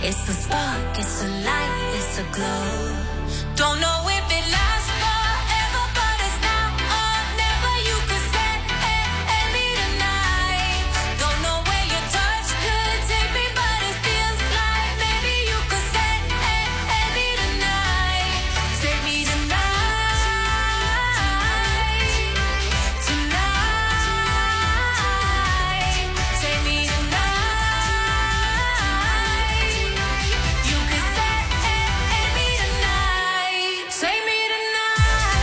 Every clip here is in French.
It's a spark, it's a light, it's a glow. Don't know if it lasts forever, but it's now or never. You could set me tonight. Don't know where your touch could take me, but it feels like maybe you could set me tonight. Set me tonight, tonight. Take me tonight. You could set me tonight. Take me tonight.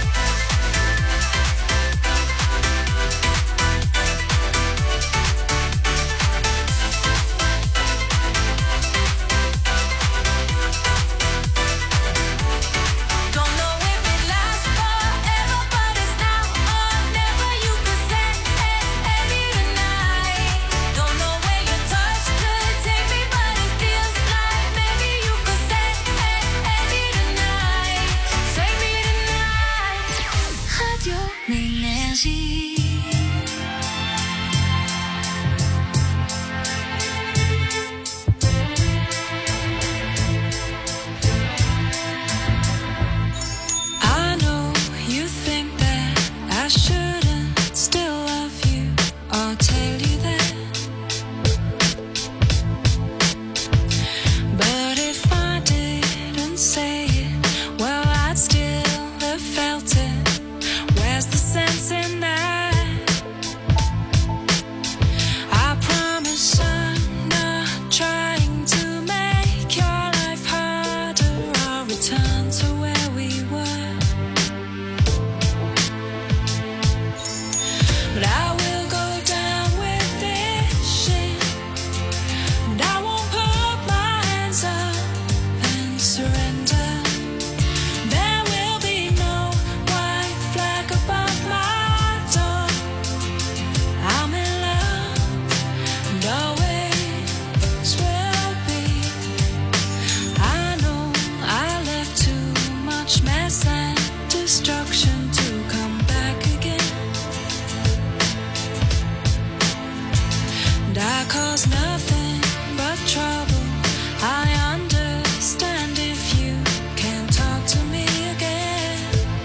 Don't know if it lasts forever, but it's now or never. You could set me tonight. Don't know where your touch could take me, but it feels like maybe you could set me tonight. Take me tonight. Radio Énergie. I know you think that I shouldn't still love you or tell you that. But if I didn't say it, well, I'd still have felt it. Where's the sense in that? I promise I'm not trying to make your life harder or return to where we were. But I will go down with this shit, and I won't put my hands up and surrender. There will be no white flag above my door. I'm in love, and always will be. I know I left too much mess and destruction to come back again. And I cause nothing but trouble. I understand if you can't talk to me again.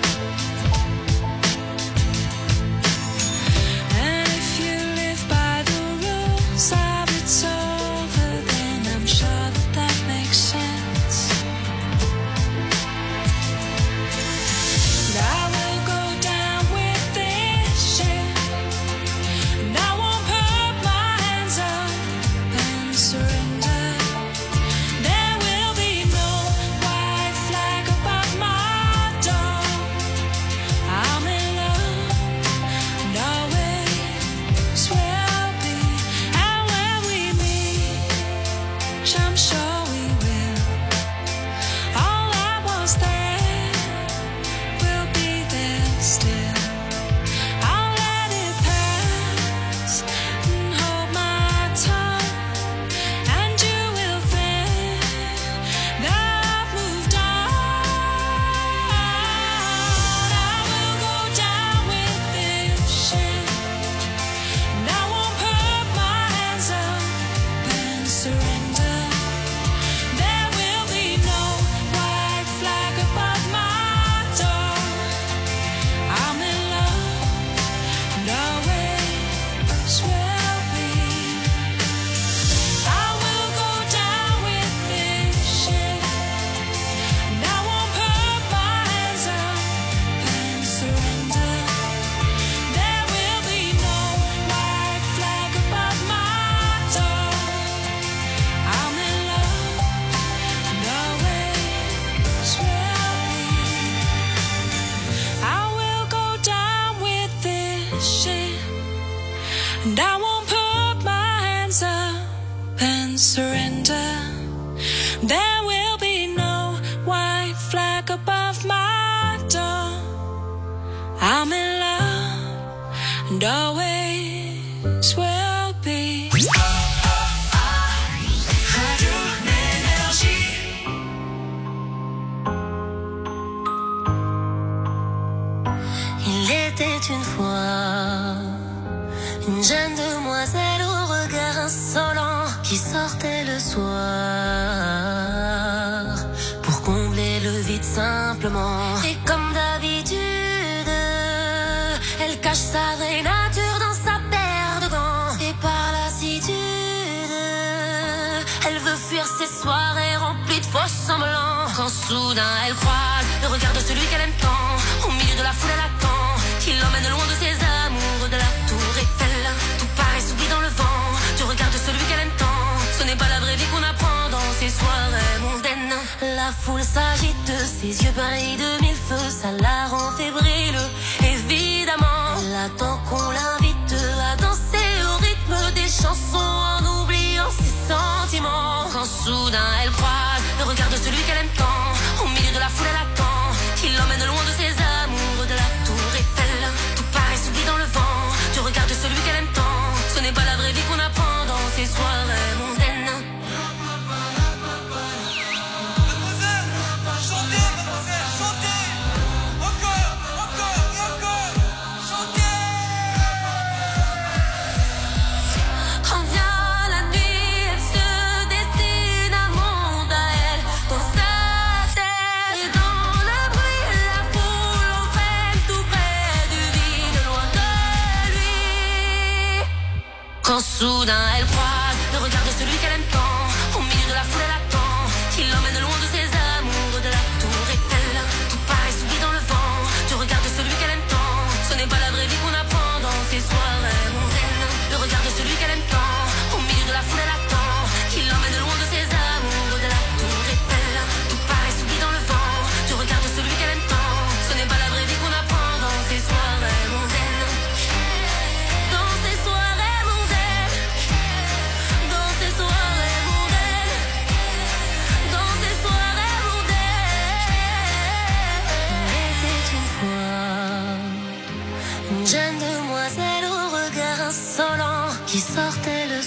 And if you live by the rules of it's over, then I'm sure that makes sense. And I will go down with this shit, and I won't put my hands up and surrender. There will be no white flag above my door. I'm in love, and always will be. And when we meet, which I'm sure we will, all that was there will be there still. I'll let it pass and hold my tongue, and you will think that I've moved on. I will go down with this shit, and I won't put my hands up and surrender. There will be no white flag above my door. I'm in love, and always will be. I will go down with this shit, and I won't put my hands up and surrender. There will be no white flag above my door. I'm in love, and always will be. I will go down with this shit, and I won't put my hands up and surrender. There will be no white flag above my door. I'm in love, and always will be. Radio Énergie. Il était une fois une jeune demoiselle au regard insolent qui qui sortait le soir pour combler le vide simplement. Et comme d'habitude, elle cache sa vraie nature dans sa paire de gants. Et par lassitude, elle veut fuir ses soirées remplies de faux semblants. Quand soudain elle croise le regard de celui qu'elle aime tant, au milieu de la foule elle attend qu'il l'emmène loin de ses amours, de la tour Eiffel. Tout paraît s'oublie dans le vent du regard de celui qu'elle aime tant. Ce n'est pas la vraie vie qu'on apprend dans ces soirées mondaines. La foule s'agite, ses yeux brillent de mille feux, ça la rend fébrile. Évidemment, elle attend qu'on l'invite à danser au rythme des chansons en oubliant ses sentiments. Quand soudain elle croise le regard de celui qu'elle aime tant, au milieu de la foule elle attend qu'il l'emmène loin de ses amours, de la tour Eiffel. Tout paraît s'oublie dans le vent du regard de celui qu'elle aime tant. Ce n'est pas la vraie vie qu'on apprend dans ces soirées mondaines. Quand soudain elle croise le regard de celui qu'elle aime tant, au milieu de la foule elle attend qu'il l'emmène loin de ses amours, de la tour Eiffel. Tout paraît s'oublie dans le vent du regard de celui qu'elle aime tant. Ce n'est pas la vraie vie qu'on apprend dans ces soirées mondaines. Le regard de celui qu'elle aime tant, au milieu de la foule elle attend qu'il l'emmène loin de ses amours, de la tour Eiffel. Tout paraît s'oublie dans le vent du regard de celui qu'elle aime tant. Ce n'est pas la vraie vie qu'on apprend dans ces soirées mondaines. Dans ces soirées jeune demoiselle au regard insolent qui sortait le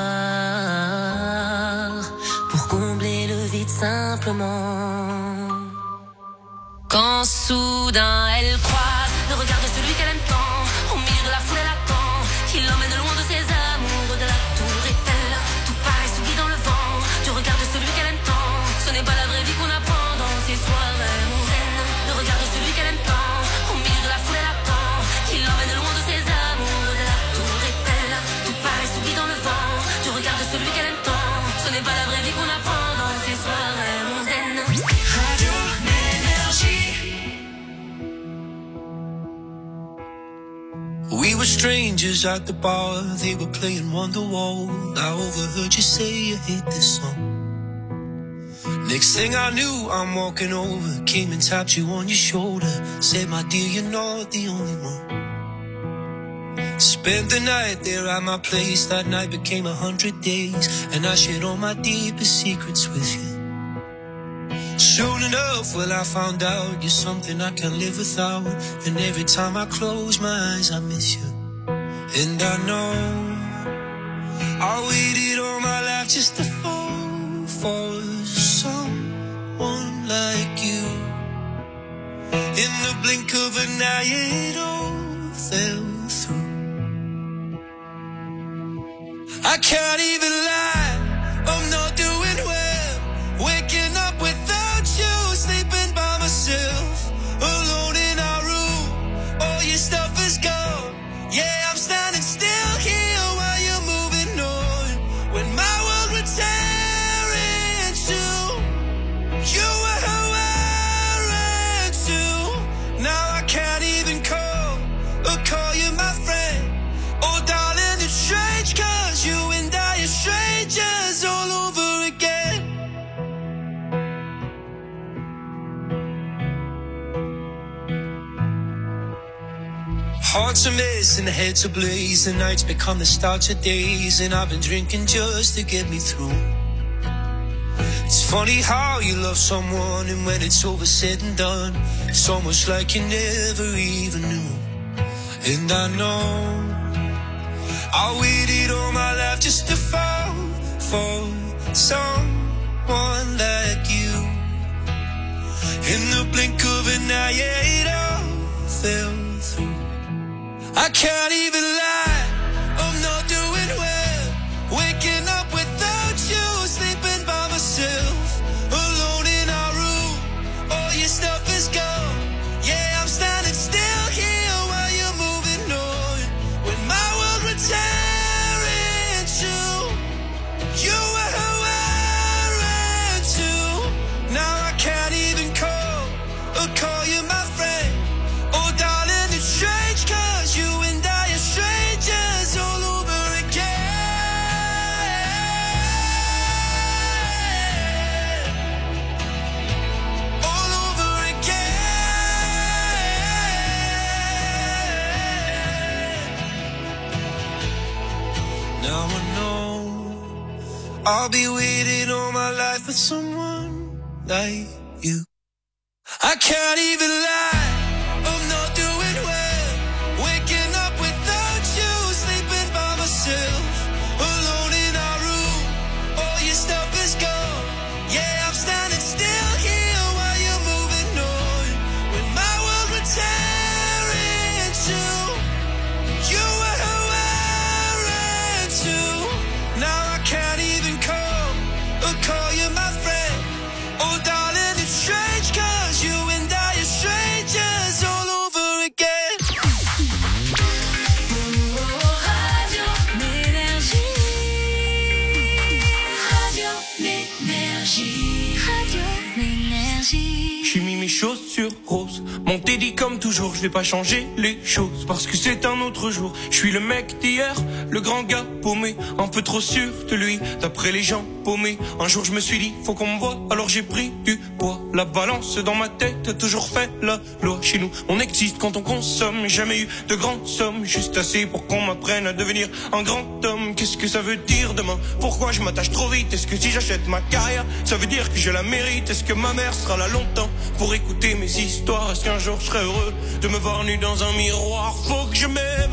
soir pour combler le vide simplement. Quand soudain elle croise le regard de celui qu'elle aime tant, au milieu de la foule elle attend qu'il l'emmène loin de ses amours, de la tour Eiffel. Tout paraît s'oublie dans le vent du regard de celui qu'elle aime tant. Ce n'est pas la vraie vie qu'on apprend dans ces soirées mondaines. Le regard de celui qu'elle aime tant, au milieu de la foule elle attend qu'il l'emmène loin de ses amours, de la tour Eiffel. Tout paraît s'oublie dans le vent du regard de celui qu'elle aime tant. Ce n'est pas la vraie vie qu'on apprend dans ces soirées mondaines. Radio Énergie. We were strangers at the bar, they were playing Wonderwall. I overheard you say you hate this song. Next thing I knew, I'm walking over, came and tapped you on your shoulder, said, my dear, you're not the only one. Spent the night there at my place, that night became 100 days, and I shared all my deepest secrets with you. Soon enough, well, I found out you're something I can't live without, and every time I close my eyes, I miss you. And I know I waited all my life just to fall for someone like you. In the blink of an eye, it all fell through. I can't even lie, I'm not doing well. Waking up without you, sleeping by myself, alone in our room, all your stuff is gone. Yeah, I'm standing still here while you're moving on. When my world would tear in two, you were who I ran to. Now I can't even call or call you my friend. Oh darling, it's strange, cause you and I are strangers all over again. Hearts a mess and heads ablaze, the nights become the start of days, and I've been drinking just to get me through. It's funny how you love someone, and when it's over said and done, it's almost like you never even knew. And I know I waited all my life just to fall for someone like you. In the blink of an eye, it all fell through. I can't even lie, I'm not doing well. Waking up without I'll be waiting all my life for someone like you. I can't even lie, I'm not doing well. Waking up without you, sleeping by myself, alone in our room. All your stuff is gone. Yeah, I'm standing still here while you're moving on. When my world would tear in two, you were who I ran to. Now I can't even come or call you my friend. Oh darling, it's strange 'cause you and I are strangers all over again. Radio L'énergie. Radio L'énergie. Radio L'énergie. J'ai mis mes chaussures roses, mon dit comme toujours, je vais pas changer les choses parce que c'est un autre jour. Je suis le mec d'hier, le grand gars paumé, un peu trop sûr de lui, d'après les gens paumés. Un jour je me suis dit, faut qu'on me voie, alors j'ai pris du poids. La balance dans ma tête a toujours fait la loi. Chez nous, on existe quand on consomme, jamais eu de grandes sommes, juste assez pour qu'on m'apprenne à devenir un grand homme. Qu'est-ce que ça veut dire demain? Pourquoi je m'attache trop vite? Est-ce que si j'achète ma carrière, ça veut dire que je la mérite? Est-ce que ma mère sera là longtemps pour écouter mes histoires? Est-ce qu'un jour je serai heureux de me voir nu dans un miroir? Faut que je m'aime,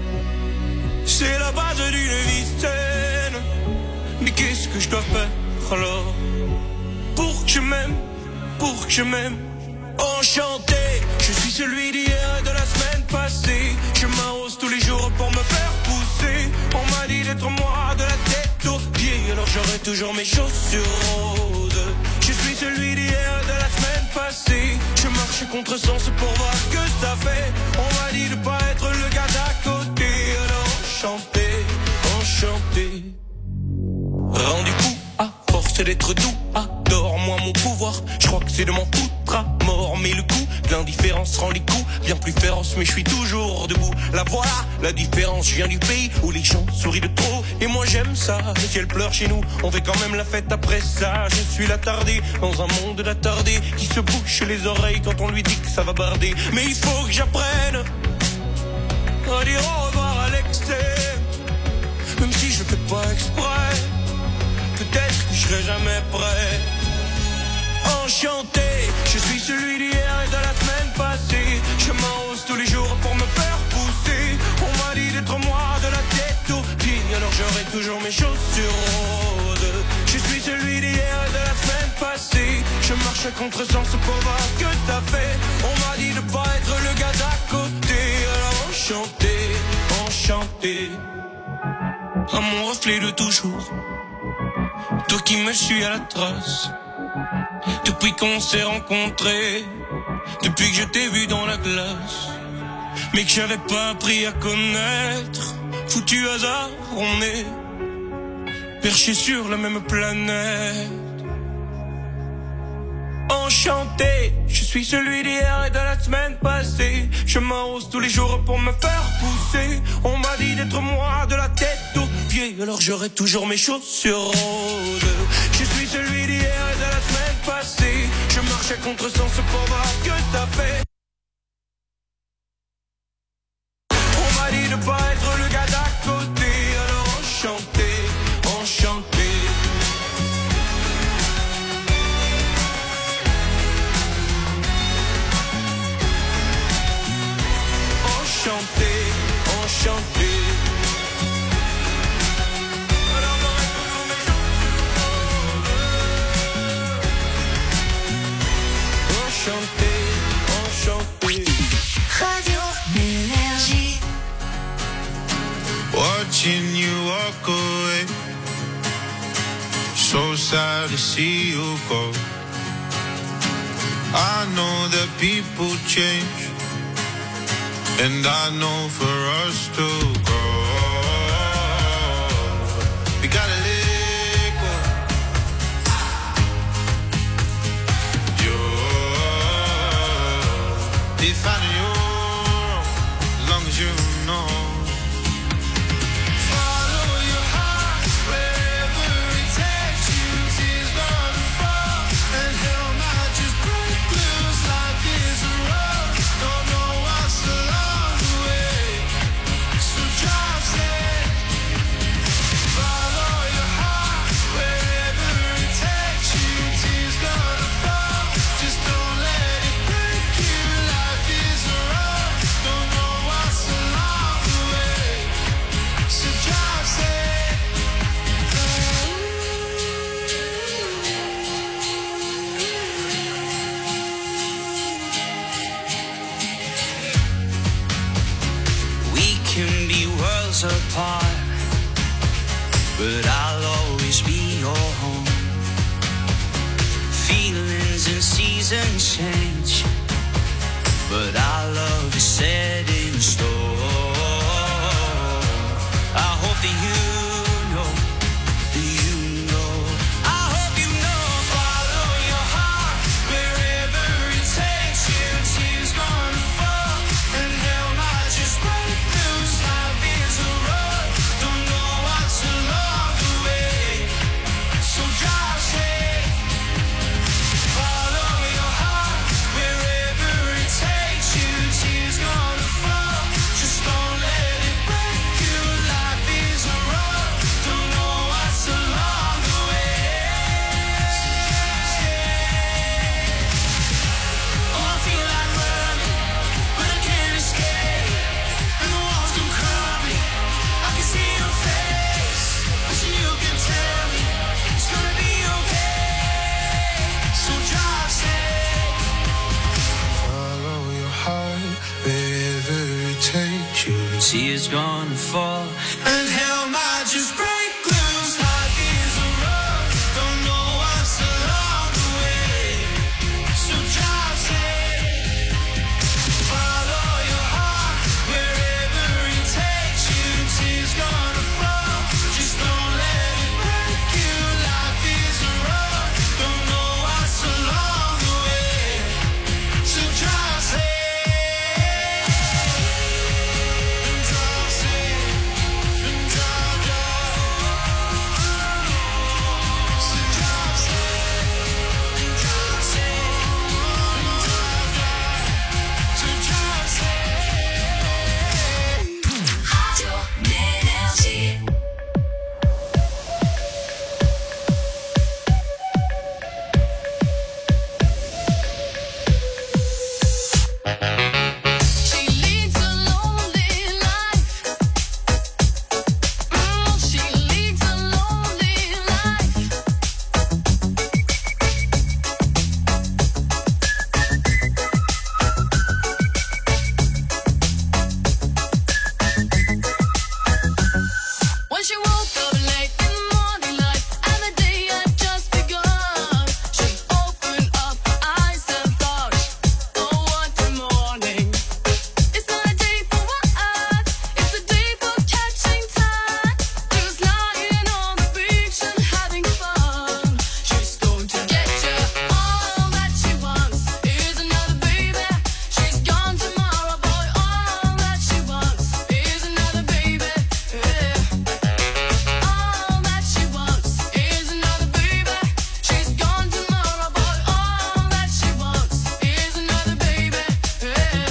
c'est la base d'une vie saine. Mais qu'est-ce que je dois faire alors pour que je m'aime, pour que je m'aime? Enchanté, je suis celui d'hier et de la semaine passée. Je m'arrose tous les jours pour me faire pousser. On m'a dit d'être moi de la tête aux pieds, alors j'aurai toujours mes chaussures roses. Je suis celui d'hier et de la semaine passée. Je marche à contresens pour voir ce que ça fait. On m'a dit de pas être le gars d'à côté, alors enchanté, enchanté. Rendu fou à force d'être doux, adore-moi mon pouvoir. Je crois que c'est de m'en foutre à mort, mais le coup de l'indifférence rend les coups bien plus féroces. Mais je suis toujours debout, la voilà la différence. Je viens du pays où les gens sourient de trop, et moi j'aime ça. Le ciel pleure chez nous, on fait quand même la fête après ça. Je suis l'attardé dans un monde d'attardés qui se bouche les oreilles quand on lui dit que ça va barder. Mais il faut que j'apprenne à dire au revoir à l'excès, même si je fais pas exprès. Peut-être que je serai jamais prêt. Enchanté, je suis celui d'hier et de la semaine passée. Je m'arrose tous les jours pour me faire pousser. On m'a dit d'être moi de la tête aux pieds, alors j'aurai toujours mes chaussures roses. Je suis celui d'hier et de la semaine passée. Je marche à contresens pour voir ce que t'as fait. On m'a dit de pas être le gars d'à côté, alors enchanté, enchanté. À mon reflet de toujours, toi qui me suis à la trace, depuis qu'on s'est rencontrés, depuis que je t'ai vu dans la glace, mais que j'avais pas appris à connaître. Foutu hasard, on est perchés sur la même planète. Enchanté, je suis celui d'hier et de la semaine passée. Je m'arrose tous les jours pour me faire pousser. On m'a dit d'être moi de la tête aux pieds, alors j'aurai toujours mes chaussures roses. Je suis celui d'hier et de la semaine passée. Je marche à contresens pour voir ce que t'as fait. On m'a dit de pas être le gars d'à côté, alors enchanté, enchanté. Enchanté, enchanté. Alors j'aurai toujours mes chaussures roses. Enchanté, enchanté. Radio L'énergie. Watching you walk away, so sad to see you go. I know that people change, and I know for us to go, we gotta let go. You're defining your own, as long as you know. Follow your heart wherever it takes you. Tears gonna fall, and hell might just break loose. Life is a road, don't know what's along the way, so drive. but I'll always be your home. Feelings and seasons change, but our love is set in stone. I hope that you know, I hope you know, follow your heart wherever it takes you. Tears gonna fall and hell might just break loose. Life is a road, don't know what's along the way, so drive safe. Follow your heart wherever it takes you. Tears gonna fall, just don't let it break you. Life is a road, don't know what's along the way. Oh, I feel like running, but I can't escape, and the walls come crumbling. I can see your face, so you can tell me it's gonna be okay. So drive safe. Follow your heart wherever it takes you. Tears gonna fall and hell might just break loose. Life is a road, don't know what's along the way, so drive safe. Follow your heart wherever it takes you. Tears gonna fall, just don't let it break you. Life is a road, don't know what's along the way, so drive safe. Drive safe, drive, so drive safe, drive safe, drive, so drive safe. Radio Énergie. She leads a lonely life. She leads a lonely life. When she woke up late in the morning light, and the day had just begun, she opened up her eyes and thought, oh, what a morning. It's not a day for what? It's a day for catching time. Just lying on the beach and having fun. She's going to get you. All that she wants is another baby. She's gone tomorrow, boy. All that she wants is another baby. Yeah. All that she wants is another baby. She's gone tomorrow, boy. All that she wants is another baby. Yeah.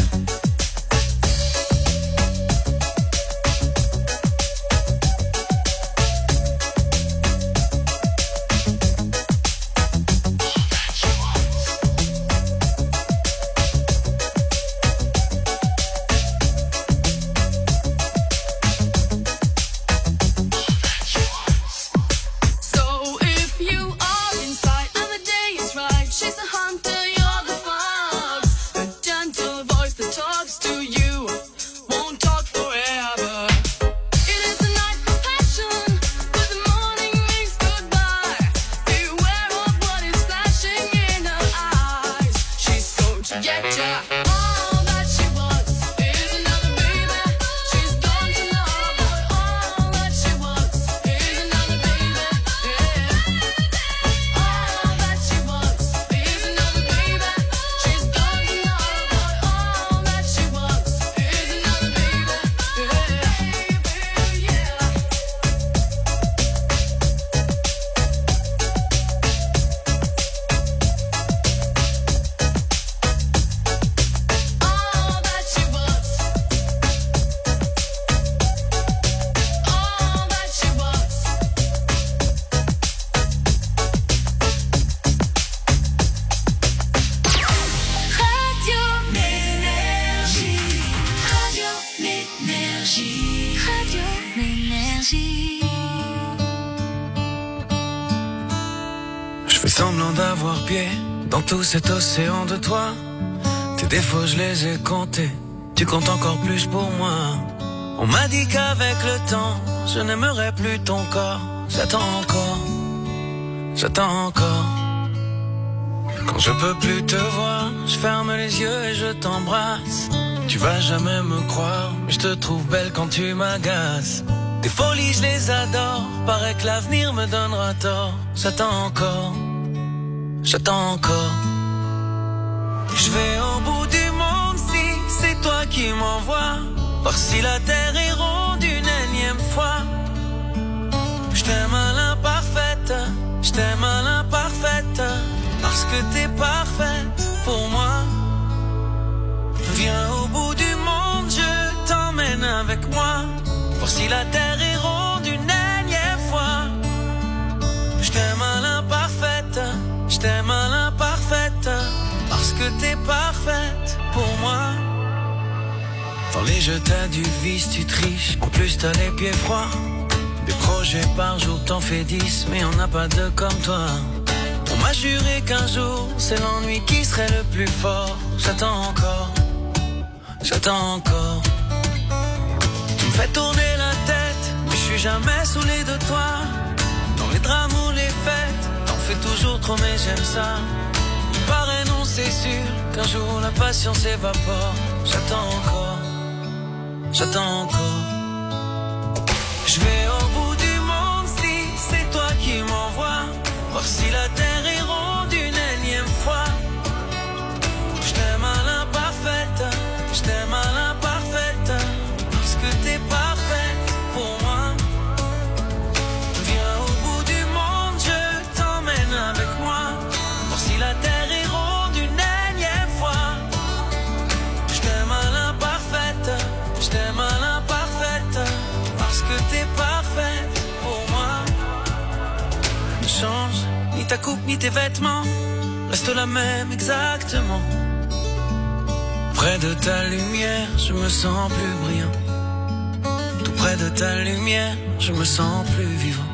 So if you are inside and the day is right, she's the hunter, you're the fox. The gentle voice that talks to you won't talk forever. It is the night for passion, but the morning means goodbye. Beware of what is flashing in her eyes. She's going to get ya. All that she wants is another baby. She's gone tomorrow, boy. All that she wants is another baby. Yeah. All that she wants is another baby. She's gone tomorrow, boy. All that she wants is another baby. Yeah. All that she wants. All that she wants. Radio Énergie. Radio Énergie. Radio Énergie. Je fais semblant d'avoir pied dans tout cet océan de toi. Tes défauts je les ai comptés, tu comptes encore plus pour moi. On m'a dit qu'avec le temps je n'aimerai plus ton corps. J'attends encore, j'attends encore. Quand je peux plus te voir, je ferme les yeux et je t'embrasse. Tu vas jamais me croire, mais je te trouve belle quand tu m'agaces. Tes folies, je les adore, paraît que l'avenir me donnera tort. J'attends encore, j'attends encore. Je vais au bout du monde si c'est toi qui m'envoies. Voir si la terre est ronde une énième fois. Je t'aime à l'imparfaite, je t'aime à l'imparfaite. Parce que t'es parfaite pour moi. Viens au bout du monde, je t'emmène avec moi. Voir si la terre est ronde une énième fois. Je t'aime à l'imparfaite, je t'aime à l'imparfaite. Parce que t'es parfaite pour moi. Dans les jeux t'as du vice, tu triches. En plus t'as les pieds froids. Des projets par jour, t'en fais 10. Mais y'en a pas deux comme toi. On m'a juré qu'un jour c'est l'ennui qui serait le plus fort. J'attends encore, j'attends encore. Tu me fais tourner la tête, mais je suis jamais saoulé de toi. Dans les drames ou les fêtes, t'en fais toujours trop mais j'aime ça. Il paraît non c'est sûr qu'un jour la patience évapore. J'attends encore, j'attends encore. Je vais au bout du monde si c'est toi qui m'envoies. Voir si la terre est ronde une énième fois. Je t'aime à l'imparfaite, je t'aime à l'imparfaite. Parce que t'es parfaite pour moi. Viens au bout du monde, je t'emmène avec moi. Voir si la terre est ronde une énième fois. Je t'aime à l'imparfaite, je t'aime à l'imparfaite. Parce que t'es parfaite pour moi. Ne change ni ta coupe ni tes vêtements, reste la même exactement. Près de ta lumière, je me sens plus brillant. Tout près de ta lumière, je me sens plus vivant.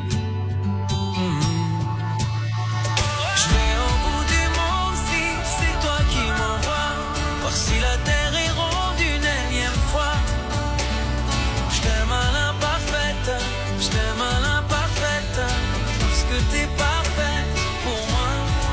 Je vais au bout du monde si c'est toi qui m'envoies. Voir si la terre est ronde une énième fois. Je t'aime à l'imparfaite, je t'aime à l'imparfaite. Parce que t'es parfaite pour moi.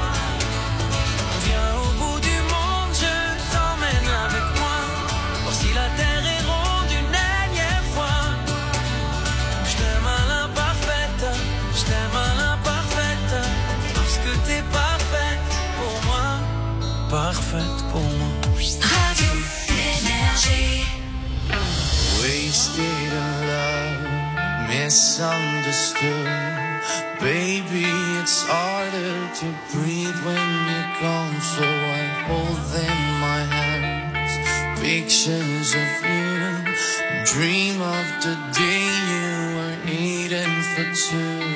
Viens au bout du monde, je t'emmène avec moi. Voir si la terre est ronde une énième fois. Je t'aime à l'imparfaite, je t'aime à l'imparfaite. Parce que t'es parfaite pour moi. Parfaite pour moi. Radio Énergie. Wasted in love, misunderstood. Baby, it's harder to breathe when you're gone. So I hold in my hands pictures of you. Dream of the day you were eating for two.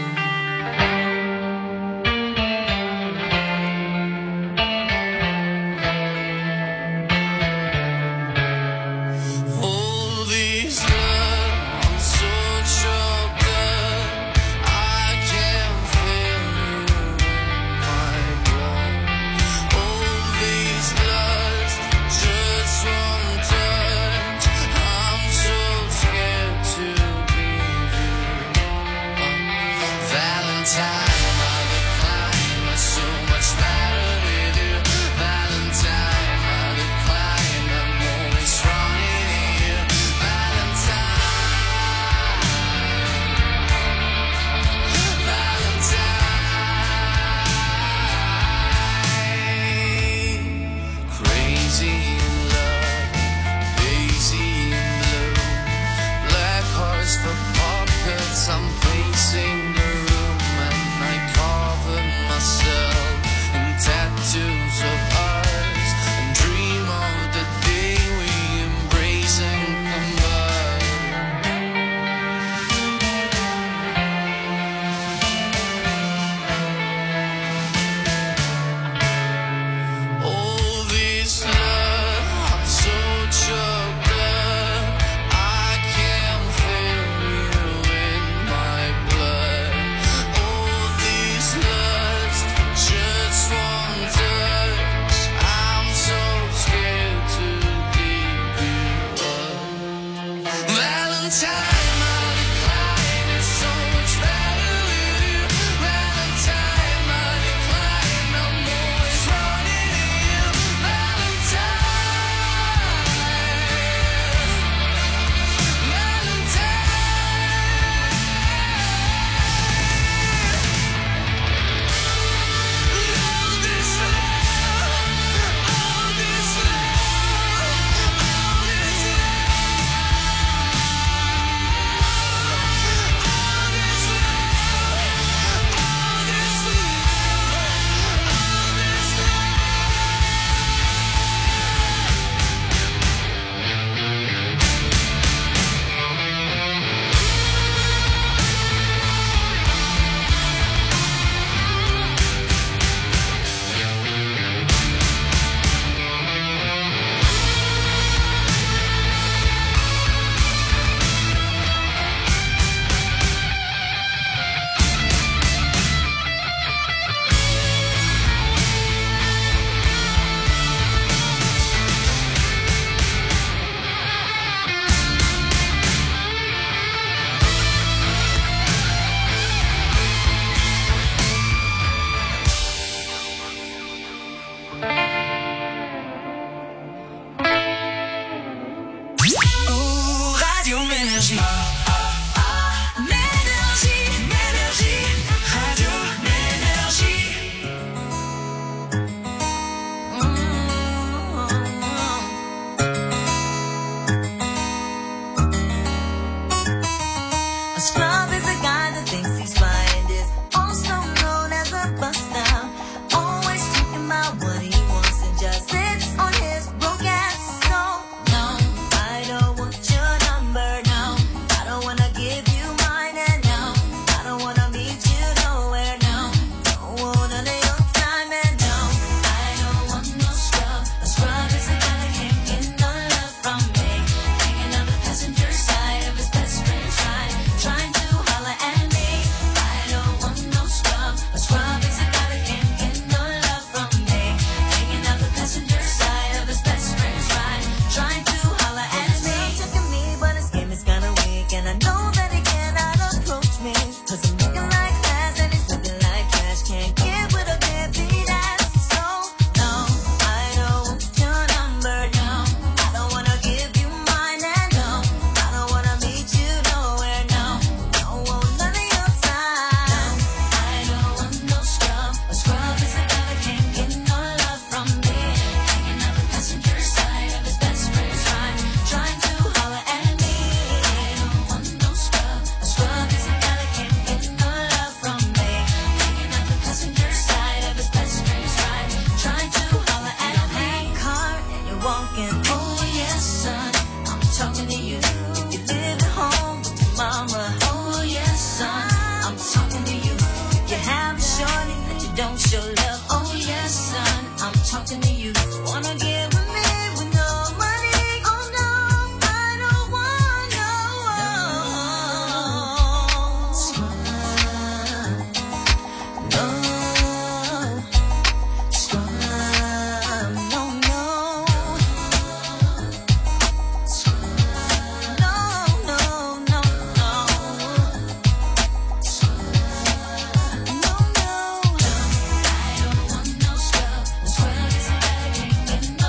I'm pacing the room and don't show love. Oh yes, son, I'm talking to you. Wanna get with me with no money? Oh no, I don't want no. No, no, no, no.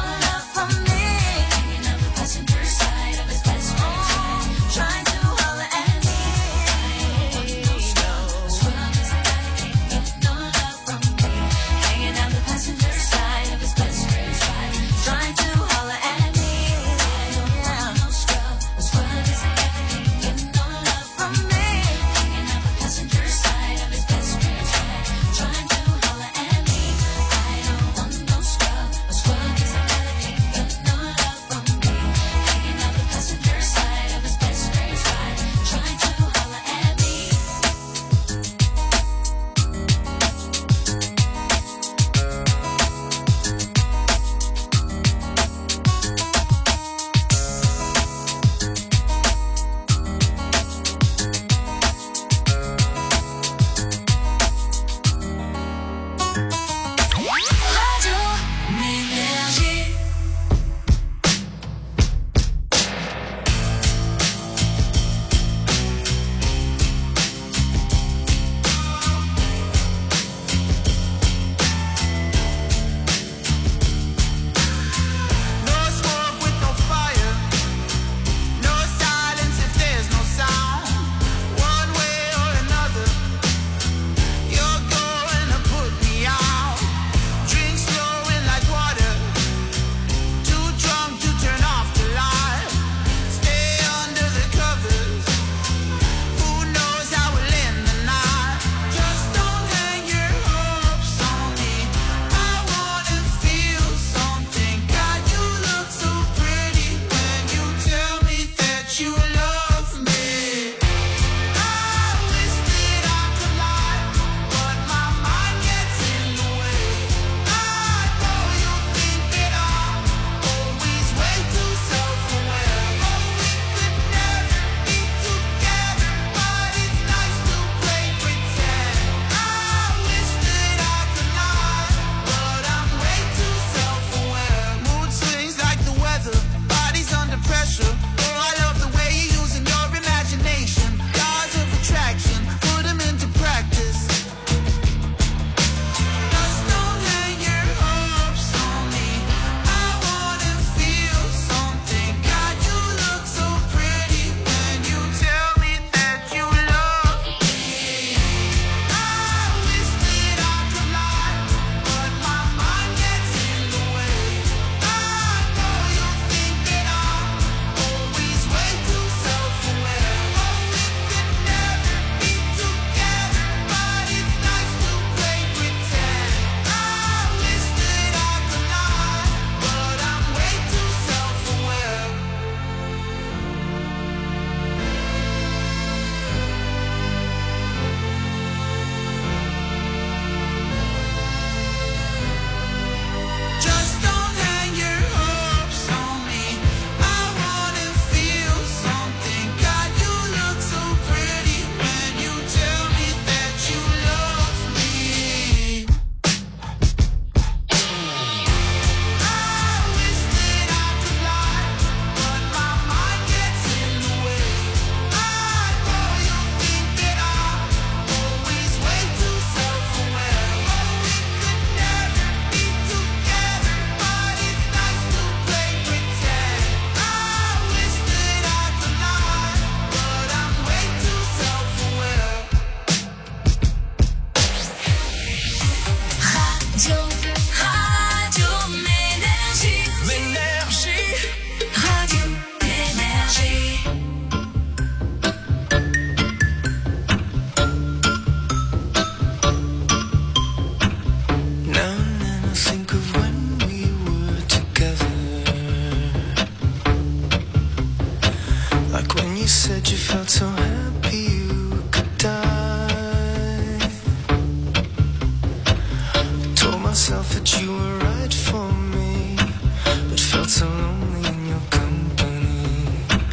myself that you were right for me, but felt so lonely in your company.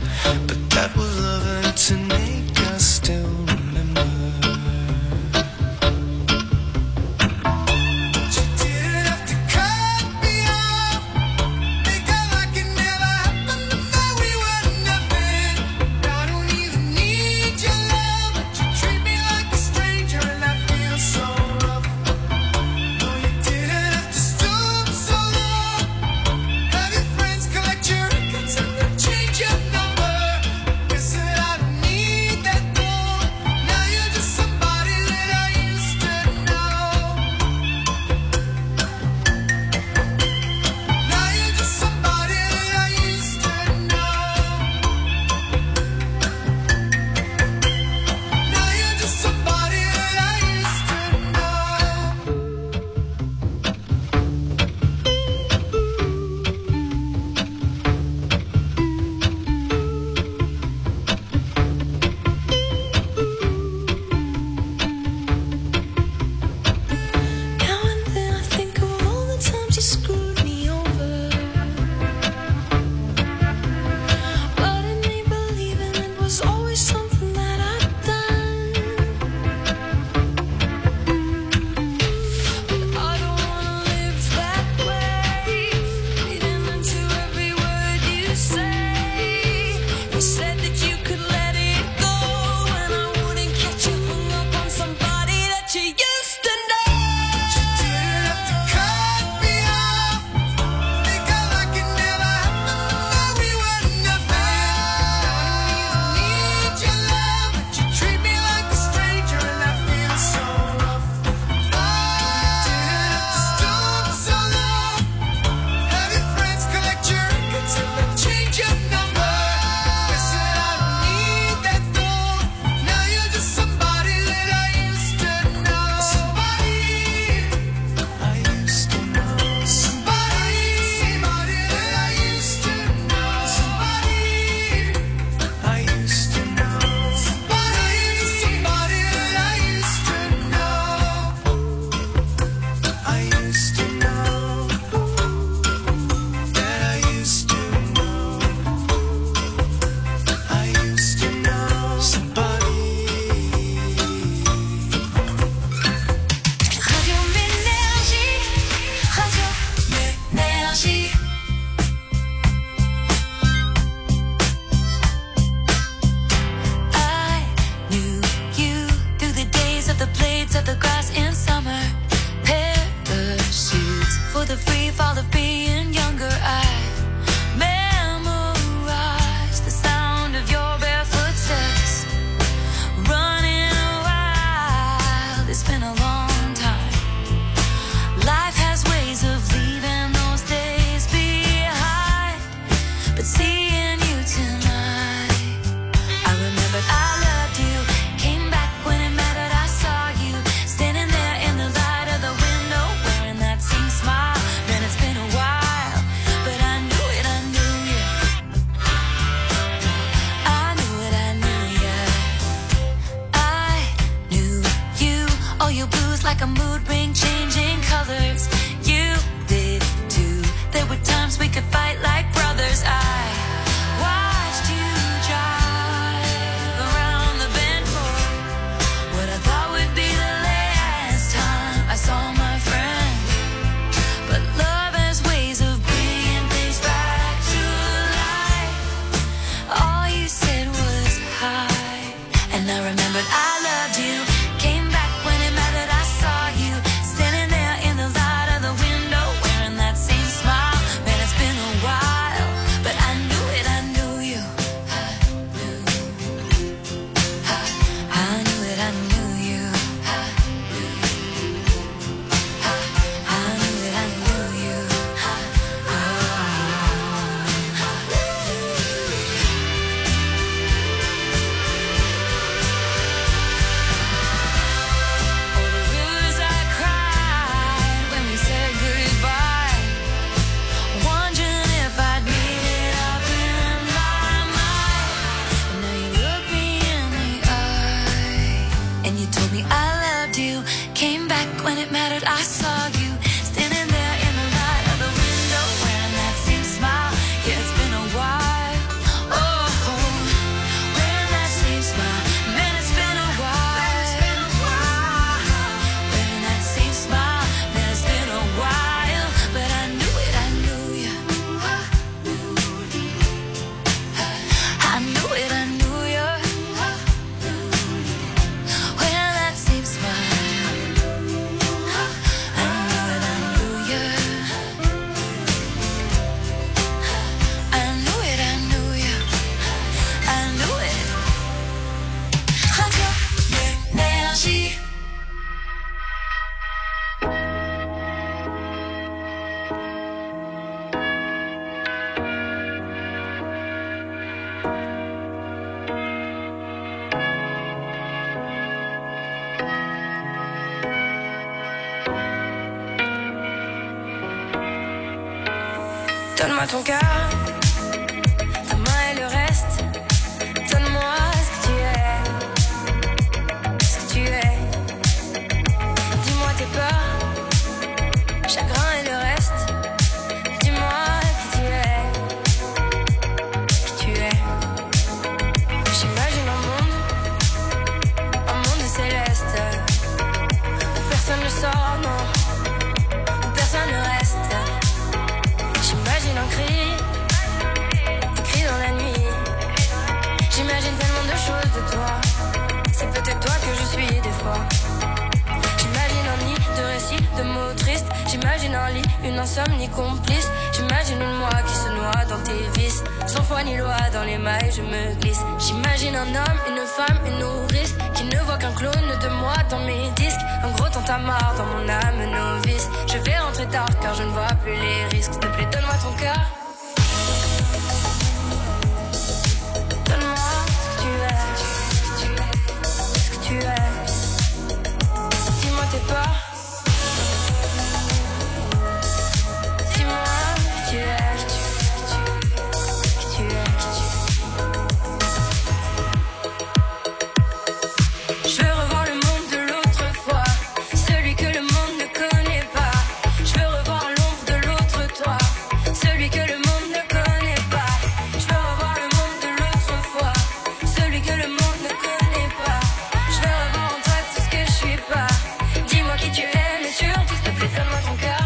But that was love and to make us still remember. And you told me I loved you. Came back when it mattered, I saw you. Donne-moi ton cœur, ta main et le reste. Donne-moi ce que tu es, ce que tu es. Dis-moi tes peurs, chagrin et le reste. Dis-moi qui tu es, qui tu es. J'imagine un monde céleste, où personne ne sort, non, où personne ne reste. J'imagine un cri, écrit dans la nuit. J'imagine tellement de choses de toi. C'est peut-être toi que je suis des fois. J'imagine un nid de récits, de mots tristes. J'imagine un lit, une insomnie complice. J'imagine une moi qui se noie dans tes vices. Sans foi ni loi, dans les mailles je me glisse. J'imagine un homme, une femme, une nourrice qui ne voit qu'un clone de moi dans mes disques. Un gros tintamarre dans mon âme novice. Je vais rentrer tard car je ne vois plus les risques. S'il te plaît, donne-moi ton cœur. Donne-moi ce que tu es, ce que tu es. Dis-moi tes peurs. Dis-moi qui tu es, qui tu es. Je veux revoir le monde de l'autre fois, celui que le monde ne connaît pas. Je veux revoir l'ombre de l'autre toi, celui que le monde ne connaît pas. Je veux revoir le monde de l'autre fois, celui que le monde ne connaît pas. Je veux revoir en toi tout ce que je suis pas. Dis-moi qui tu es, mais surtout s'il te plaît, donne-moi ton cœur.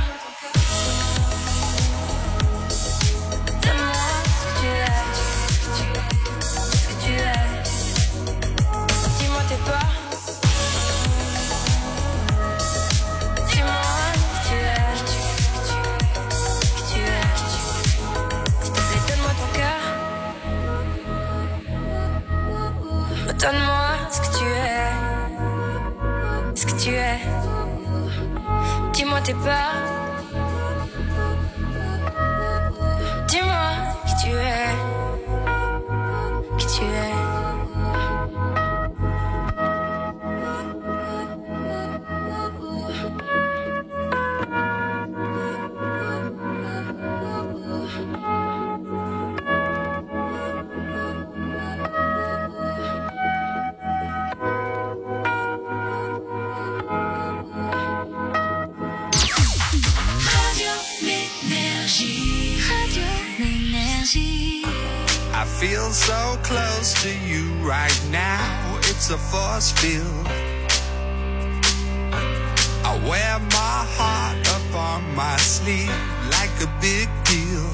Donne-moi ce que tu es, ce que tu es. Dis-moi tes peurs. Dis-moi qui tu es, qui tu es. S'il te plaît, donne-moi ton cœur. Donne-moi ce que tu es, ce que tu es. Dis-moi tes peurs. Dis-moi qui tu es, qui tu es. Radio Énergie. I feel so close to you right now. It's a force field. I wear my heart up on my sleeve like a big deal.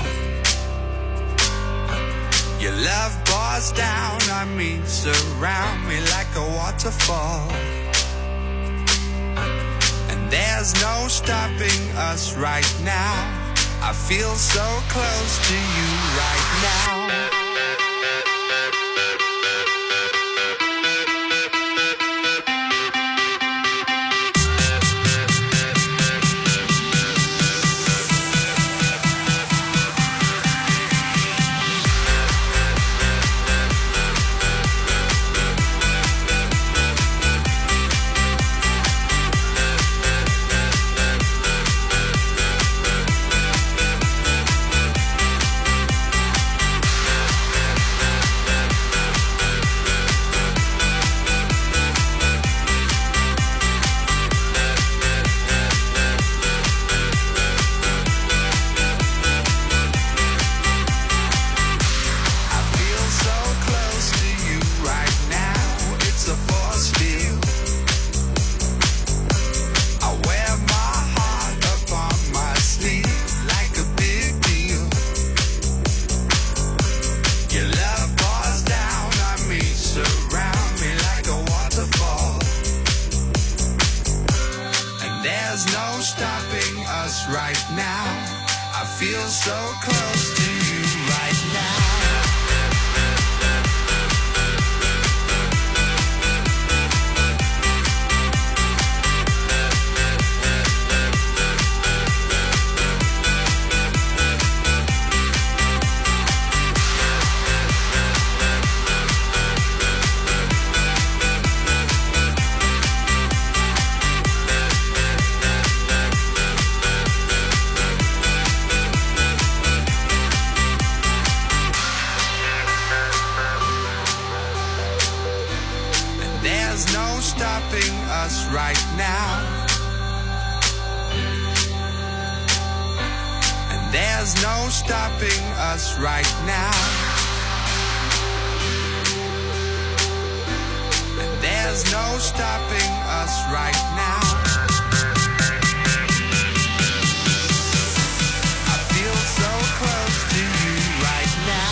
Your love pours down on me, surround me like a waterfall. And there's no stopping us right now. I feel so close to you right now. Feel so close to you right now. And there's no stopping us right now. And there's no stopping us right now. I feel so close to you right now.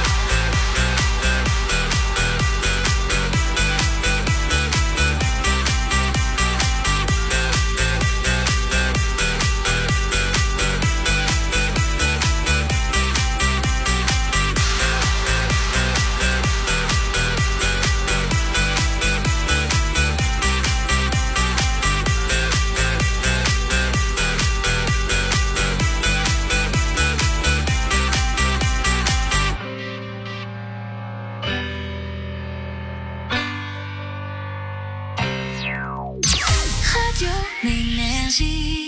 Énergie.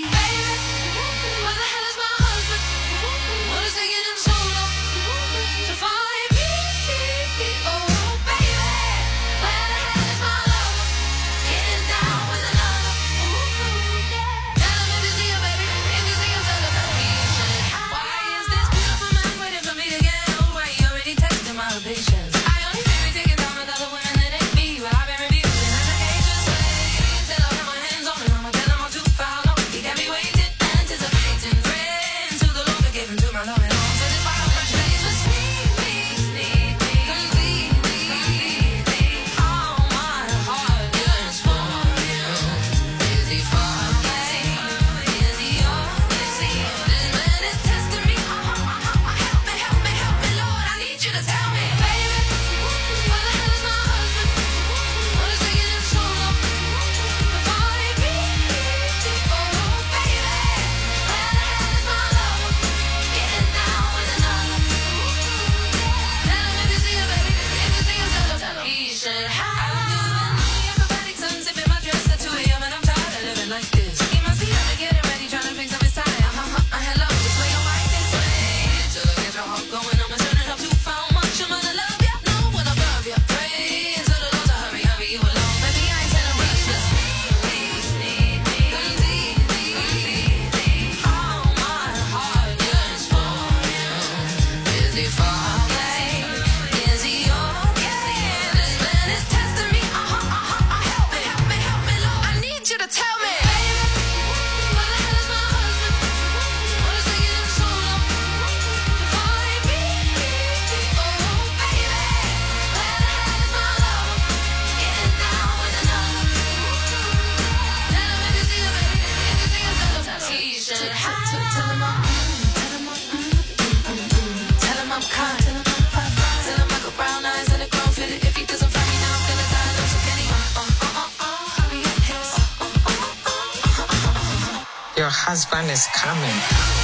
Your husband is coming.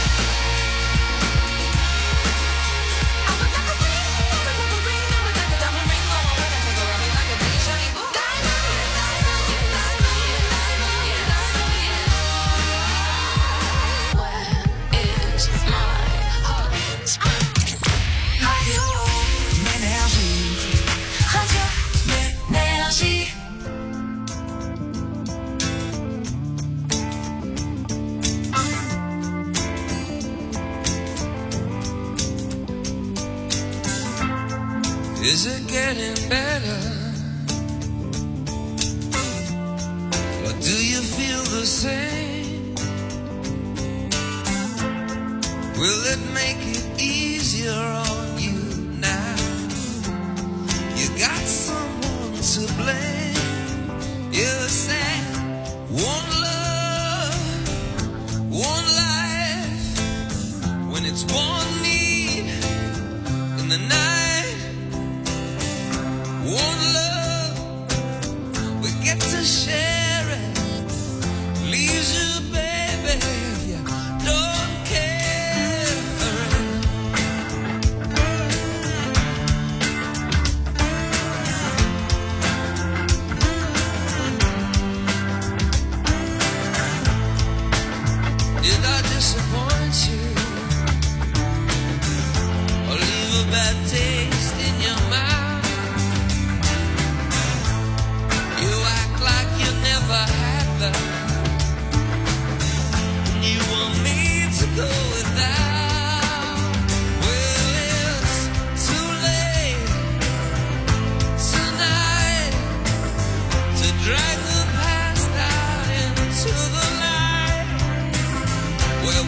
Is it getting better? Or do you feel the same? Will it make it easier on you now? You got someone to blame. You said one love, one life. When it's one need in the night, one love, we get to share it. Leaves you, baby, if you don't care.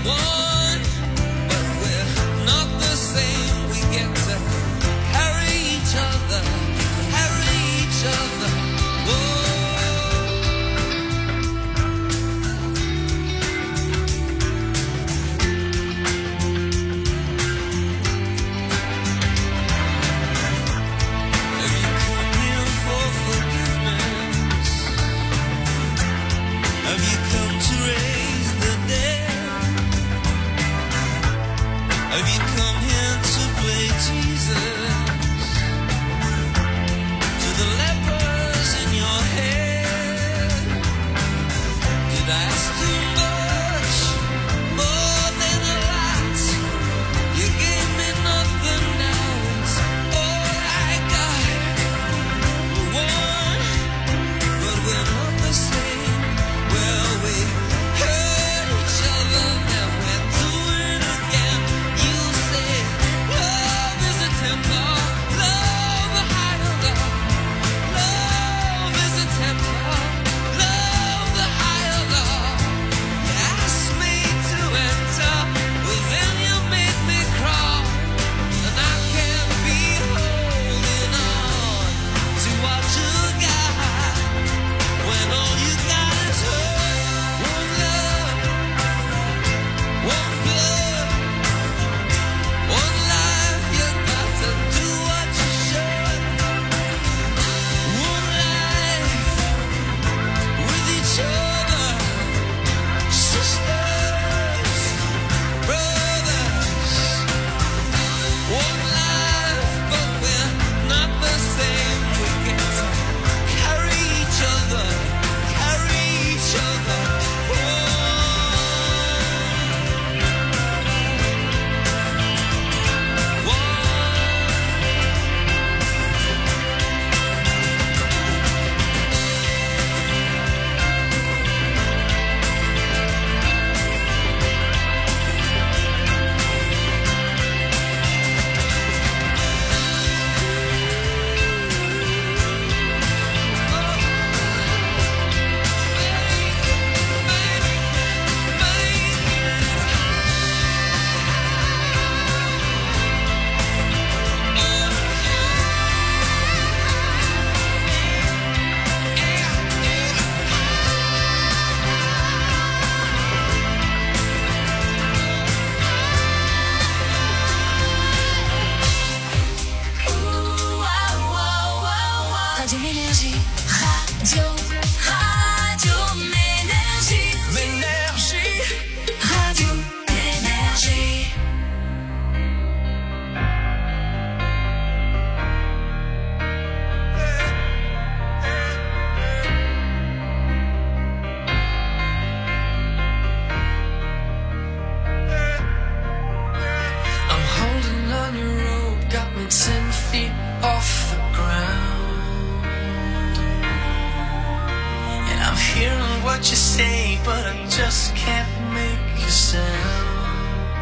one, but we're not the same. We get to carry each other, carry each other. Whoa. Have you come to raise the dead? Have you come here to play Jesus? To the lepers in your head? Did I ask too much? More than a lot. You gave me nothing now. It's all I got. One, but we're not the same. Well, we hurt each other, then we're doing it again. You say love is a temper, love a higher love. Love is a temper, love the higher love. You asked me to enter, well then you made me crawl, and I can't be holding on to what you got when all you got is hurt. One love, one blood, one life. You got to do what you should. One life with each other, sisters, brothers. One life, but we're not the same. We get to carry each other, carry each other. Radio Ménergie, Radio Ménergie, Ménergie. Radio Ménergie. I'm holding on your rope, got me 10 feet off the ground. And I'm hearing what you say, but I just can't make a sound.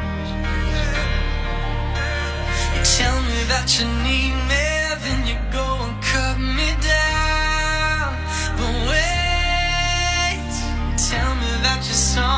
You tell me that you need me, then you go and cut me down. But wait, you tell me that you're sorry.